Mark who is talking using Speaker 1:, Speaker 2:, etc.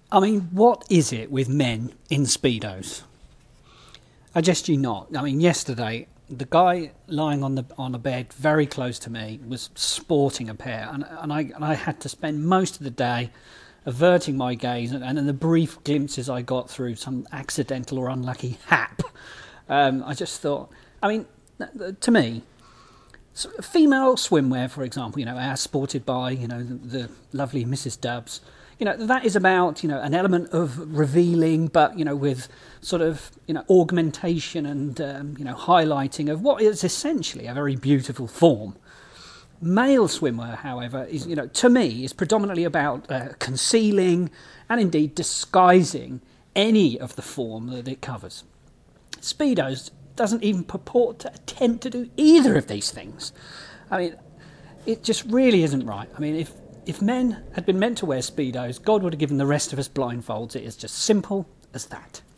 Speaker 1: I mean, what is it with men in Speedos? I jest you not. I mean, yesterday, the guy lying on a bed very close to me was sporting a pair, and I had to spend most of the day averting my gaze, and in the brief glimpses I got through some accidental or unlucky hap, I just thought, I mean, to me, female swimwear, for example, as sported by, the lovely Mrs. Dubbs, that is about, an element of revealing, but, with sort of, augmentation and, highlighting of what is essentially a very beautiful form. Male swimwear, however, is, to me, is predominantly about concealing and indeed disguising any of the form that it covers. Speedos doesn't even purport to attempt to do either of these things. I mean, it just really isn't right. I mean, if men had been meant to wear Speedos, God would have given the rest of us blindfolds. It is just simple as that.